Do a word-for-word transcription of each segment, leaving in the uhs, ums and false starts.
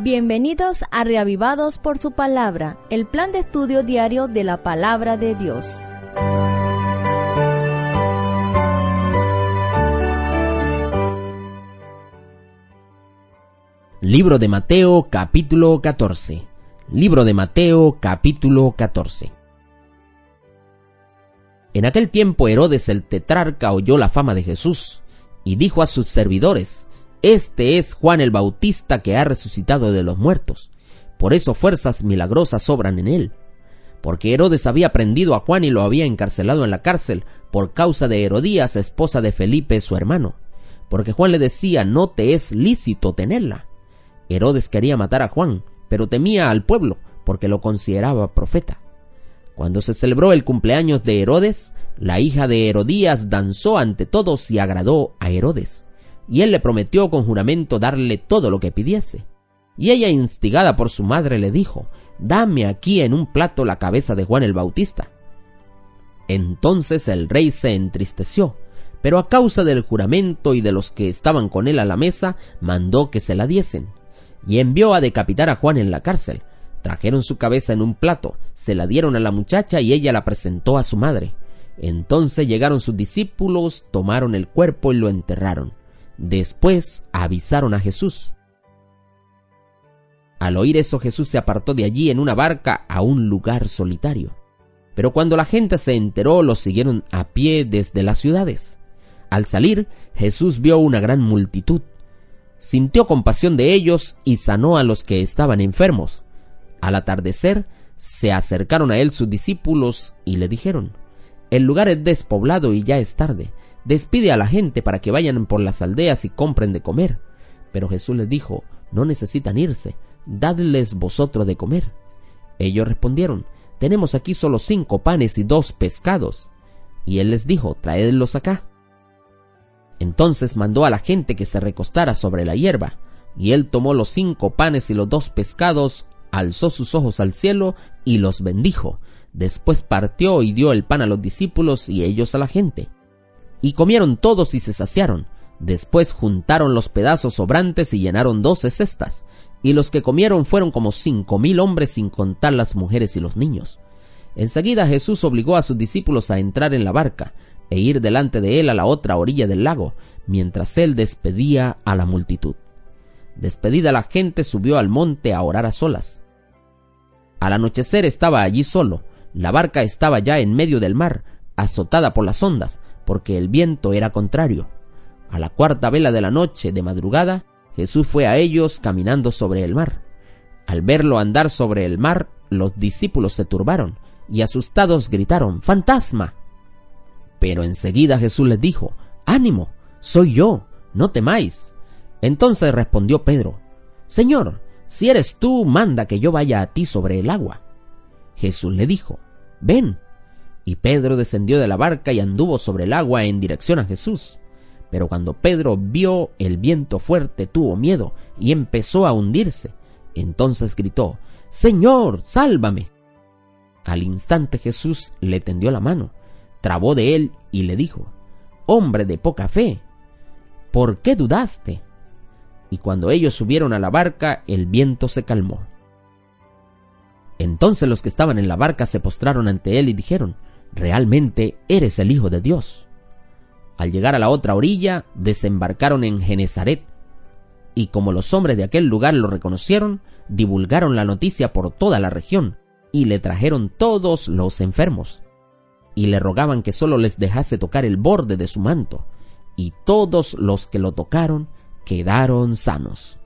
Bienvenidos a Reavivados por su Palabra, el plan de estudio diario de la Palabra de Dios. Libro de Mateo, capítulo catorce. Libro de Mateo, capítulo catorce. En aquel tiempo Herodes el tetrarca oyó la fama de Jesús y dijo a sus servidores: Este es Juan el Bautista que ha resucitado de los muertos. Por eso fuerzas milagrosas obran en él. Porque Herodes había prendido a Juan y lo había encarcelado en la cárcel por causa de Herodías, esposa de Felipe, su hermano. Porque Juan le decía: no te es lícito tenerla. Herodes quería matar a Juan, pero temía al pueblo, porque lo consideraba profeta. Cuando se celebró el cumpleaños de Herodes, la hija de Herodías danzó ante todos y agradó a Herodes. Y él le prometió con juramento darle todo lo que pidiese. Y ella, instigada por su madre, le dijo: Dame aquí en un plato la cabeza de Juan el Bautista. Entonces el rey se entristeció, pero a causa del juramento y de los que estaban con él a la mesa, mandó que se la diesen. Y envió a decapitar a Juan en la cárcel. Trajeron su cabeza en un plato, se la dieron a la muchacha y ella la presentó a su madre. Entonces llegaron sus discípulos, tomaron el cuerpo y lo enterraron. Después avisaron a Jesús. Al oír eso, Jesús se apartó de allí en una barca a un lugar solitario. Pero cuando la gente se enteró, lo siguieron a pie desde las ciudades. Al salir, Jesús vio una gran multitud. Sintió compasión de ellos y sanó a los que estaban enfermos. Al atardecer, se acercaron a él sus discípulos y le dijeron: El lugar es despoblado y ya es tarde. Despide a la gente para que vayan por las aldeas y compren de comer. Pero Jesús les dijo: No necesitan irse, dadles vosotros de comer. Ellos respondieron: Tenemos aquí solo cinco panes y dos pescados. Y él les dijo: Traedlos acá. Entonces mandó a la gente que se recostara sobre la hierba, y él tomó los cinco panes y los dos pescados, alzó sus ojos al cielo y los bendijo. Después partió y dio el pan a los discípulos y ellos a la gente. Y comieron todos y se saciaron. Después juntaron los pedazos sobrantes y llenaron doce cestas. Y los que comieron fueron como cinco mil hombres, sin contar las mujeres y los niños. Enseguida Jesús obligó a sus discípulos a entrar en la barca e ir delante de él a la otra orilla del lago, mientras él despedía a la multitud. Despedida la gente, subió al monte a orar a solas. Al anochecer estaba allí solo. La barca estaba ya en medio del mar, azotada por las ondas, porque el viento era contrario. A la cuarta vela de la noche, de madrugada, Jesús fue a ellos caminando sobre el mar. Al verlo andar sobre el mar, los discípulos se turbaron y asustados gritaron: ¡Fantasma! Pero enseguida Jesús les dijo: ¡Ánimo! Soy yo, no temáis. Entonces respondió Pedro: Señor, si eres tú, manda que yo vaya a ti sobre el agua. Jesús le dijo: Ven. Y Pedro descendió de la barca y anduvo sobre el agua en dirección a Jesús. Pero cuando Pedro vio el viento fuerte, tuvo miedo y empezó a hundirse. Entonces gritó: Señor, sálvame. Al instante Jesús le tendió la mano, trabó de él y le dijo: Hombre de poca fe, ¿por qué dudaste? Y cuando ellos subieron a la barca, el viento se calmó. Entonces los que estaban en la barca se postraron ante él y dijeron: Realmente eres el Hijo de Dios. Al llegar a la otra orilla, desembarcaron en Genesaret. Y como los hombres de aquel lugar lo reconocieron, divulgaron la noticia por toda la región, y le trajeron todos los enfermos. Y le rogaban que solo les dejase tocar el borde de su manto, y todos los que lo tocaron quedaron sanos.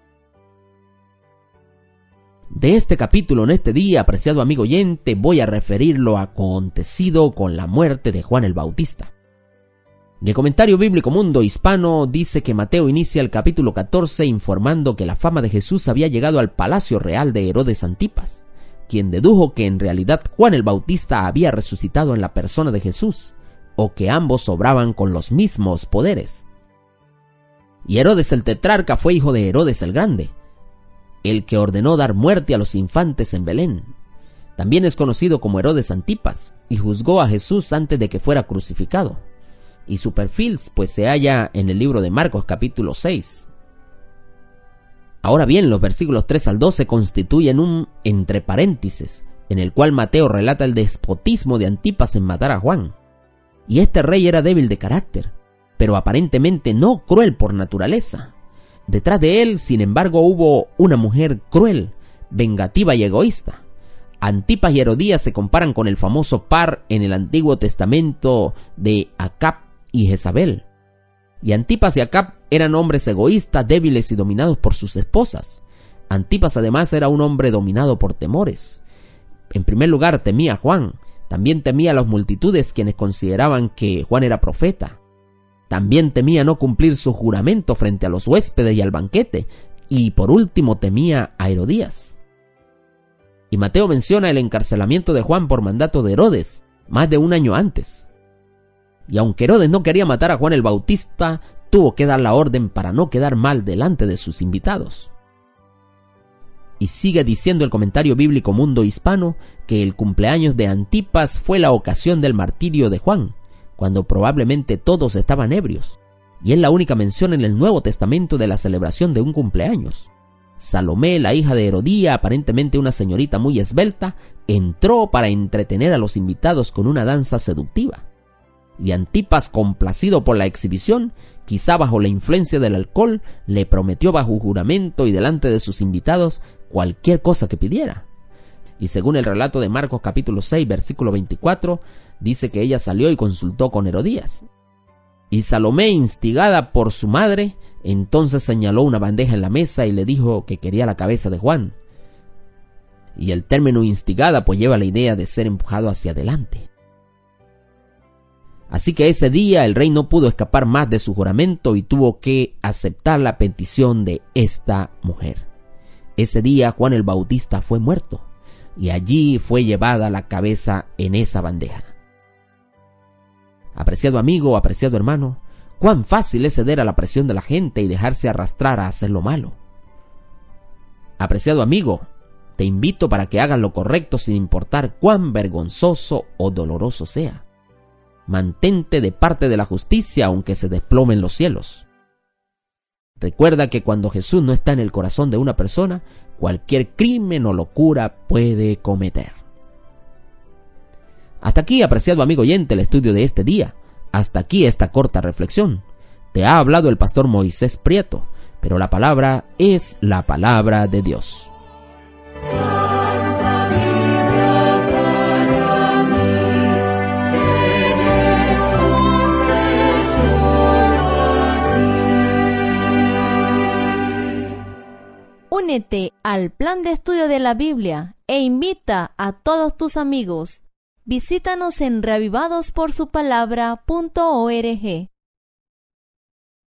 De este capítulo en este día, apreciado amigo oyente, voy a referir lo acontecido con la muerte de Juan el Bautista. El Comentario Bíblico Mundo Hispano dice que Mateo inicia el capítulo catorce informando que la fama de Jesús había llegado al palacio real de Herodes Antipas, quien dedujo que en realidad Juan el Bautista había resucitado en la persona de Jesús, o que ambos obraban con los mismos poderes. Y Herodes el tetrarca fue hijo de Herodes el Grande, el que ordenó dar muerte a los infantes en Belén. También es conocido como Herodes Antipas, y juzgó a Jesús antes de que fuera crucificado. Y su perfil pues se halla en el libro de Marcos capítulo seis. Ahora bien, los versículos tres al doce constituyen un entre paréntesis, en el cual Mateo relata el despotismo de Antipas en matar a Juan. Y este rey era débil de carácter, pero aparentemente no cruel por naturaleza. Detrás de él, sin embargo, hubo una mujer cruel, vengativa y egoísta. Antipas y Herodías se comparan con el famoso par en el Antiguo Testamento de Acab y Jezabel. Y Antipas y Acab eran hombres egoístas, débiles y dominados por sus esposas. Antipas además era un hombre dominado por temores. En primer lugar temía a Juan, también temía a las multitudes quienes consideraban que Juan era profeta. También temía no cumplir su juramento frente a los huéspedes y al banquete, y por último temía a Herodías. Y Mateo menciona el encarcelamiento de Juan por mandato de Herodes, más de un año antes. Y aunque Herodes no quería matar a Juan el Bautista, tuvo que dar la orden para no quedar mal delante de sus invitados. Y sigue diciendo el comentario bíblico Mundo Hispano que el cumpleaños de Antipas fue la ocasión del martirio de Juan, cuando probablemente todos estaban ebrios, y es la única mención en el Nuevo Testamento de la celebración de un cumpleaños. Salomé, la hija de Herodía, aparentemente una señorita muy esbelta, entró para entretener a los invitados con una danza seductiva. Y Antipas, complacido por la exhibición, quizá bajo la influencia del alcohol, le prometió bajo juramento y delante de sus invitados cualquier cosa que pidiera. Y según el relato de Marcos capítulo seis, versículo veinticuatro, dice que ella salió y consultó con Herodías. Y Salomé, instigada por su madre, entonces señaló una bandeja en la mesa y le dijo que quería la cabeza de Juan. Y el término instigada pues lleva la idea de ser empujado hacia adelante. Así que ese día el rey no pudo escapar más de su juramento y tuvo que aceptar la petición de esta mujer. Ese día Juan el Bautista fue muerto y allí fue llevada la cabeza en esa bandeja. Apreciado amigo, apreciado hermano, cuán fácil es ceder a la presión de la gente y dejarse arrastrar a hacer lo malo. Apreciado amigo, te invito para que hagas lo correcto sin importar cuán vergonzoso o doloroso sea. Mantente de parte de la justicia aunque se desplomen los cielos. Recuerda que cuando Jesús no está en el corazón de una persona, cualquier crimen o locura puede cometer. Hasta aquí, apreciado amigo oyente, el estudio de este día. Hasta aquí esta corta reflexión. Te ha hablado el pastor Moisés Prieto, pero la palabra es la palabra de Dios. Únete al plan de estudio de la Biblia e invita a todos tus amigos. Visítanos en reavivados por su palabra punto org.